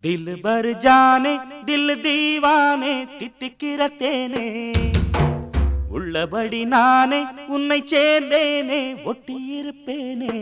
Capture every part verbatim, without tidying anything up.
दिल भर जाने दिल दीवाने தித்திக்கிற தேனே உள்ளபடி நானே உன்னை சேர்ந்தேனே ஒட்டி இருப்பேனே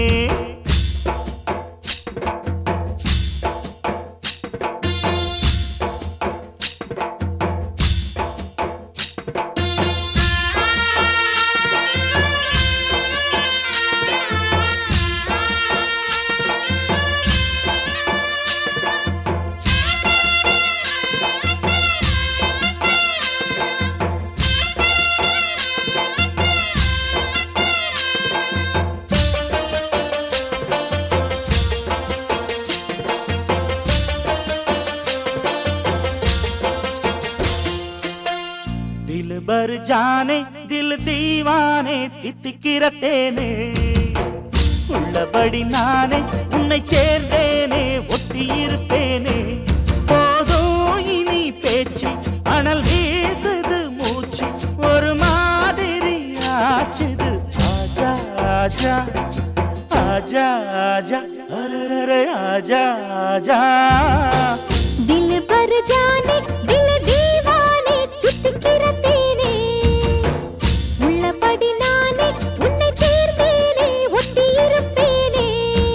दिल भर जाने दिल दीवाने தித்திக்கிற தேனே உள்ளபடி நானே உன்னை சேர்ந்தேனே ஒட்டி இருப்பேனே போதும் இனி பேச்சு அனல் வீசுது மூச்சு ஒரு மாதிரி ஆச்சுது ஆஜா ஆஜா ஆஜா ஆஜா அரரே ஆஜா ஆஜா दिल भर जाने दिल दीवाने தித்திக்கிற தேனே உள்ளபடி நானே உன்னை சேர்ந்தேனே ஒட்டி இருப்பேனே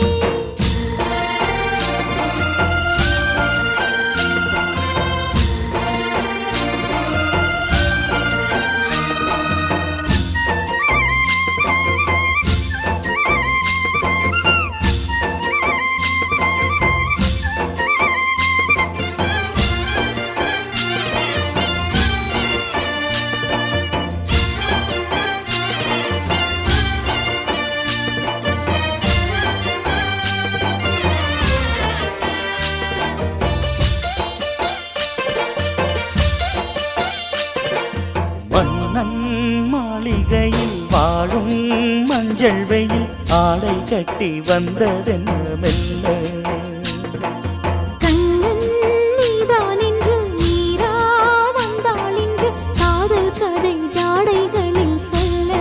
மன்னன் மாளிகையில் வாழும் மஞ்சள் வெயில் ஆடை கட்டி வந்ததென்ன மெல்ல கண்ணன் நீதான் என்று நீரா வந்தாள் என்று காதல் கதை ஜாடைகளில் சொல்ல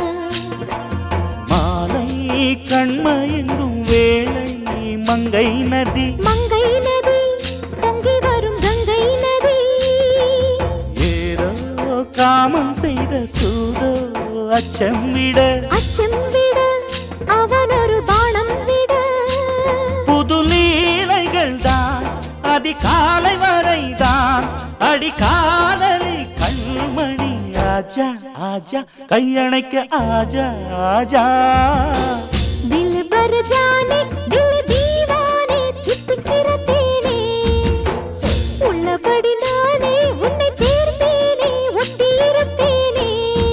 மாலை கண்மயங்கும் வேளை மங்கை நதி மங்கை நதி பொங்கி வரும் கங்கை நதி ஏதோ காமம் செய்த சூதோ அச்சம் விட அச்சம் விட அவன் ஒரு பானம் விட புது லீலைகள் தான் அதிகாலை வரைதான் அடிக்காதலி கண்மணி ஆஜா ஆஜா கையணைக்க ஆஜா ஆஜா दिल भर जाने दिल दीवाने தித்திக்கிற தேனே உள்ளபடி நானே உன்னை சேர்ந்தேனே ஒட்டி இருப்பேனே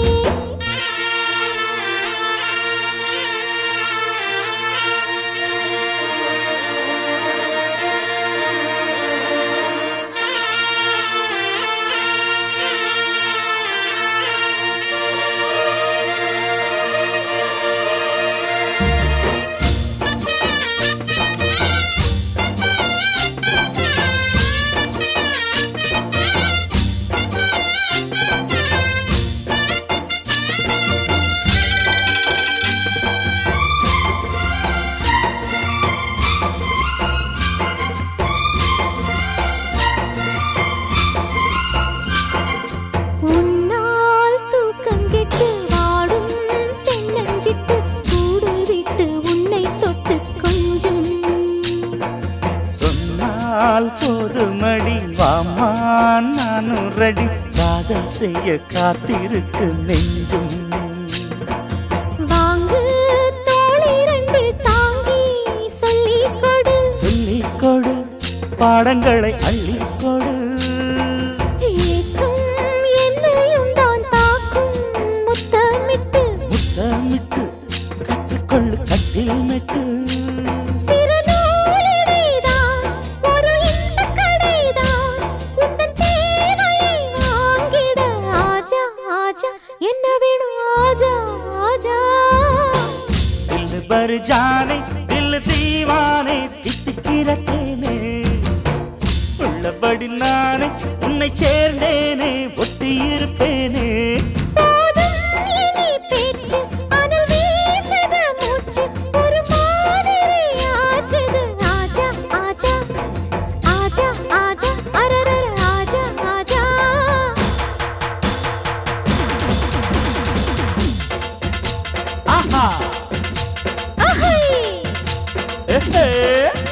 உன்னால் தூக்கம் கெட்டு வாடும் தென்னஞ்சிட்டு கூடு விட்டு உன்னை தொட்டு கொஞ்சம் சொன்னால் போதுமடி வாமா நானும் ரெடி காதல் செய்ய காத்திருக்கு நெஞ்சும் வாங்கு தோளை ரெண்டு தாங்கி சொல்லிக் கொடு சொல்லிக் கொடு பாடங்களை அள்ளிக் கொடு ஏக்கும் என்னையும் தான் தாக்கும் முத்தமிட்டு முத்தமிட்டு கற்றுக்கொள்ளு கட்டில் மெட்டு சிறு நூலிடைதான் ஒரு இன்பக் கடைதான் உந்தன் தேவையை வாங்கிட ஆஜா ஆஜா என்ன வேணும் ஆஜா ஆஜா दिल भर जाने दिल दीवाने தித்திக்கிற தேனே உள்ளபடி நானே உன்னை சேர்ந்தேனே ஒட்டி இருப்பேனே போதும் இனி பேச்சு அனல் வீசுது மூச்சு ஒரு மாதிரி ஆச்சுது ஆஜா ஆஜா ஆஜா ஆஜா அரரர ஆஜா ஆஜா ஆஹா அஹை ஏ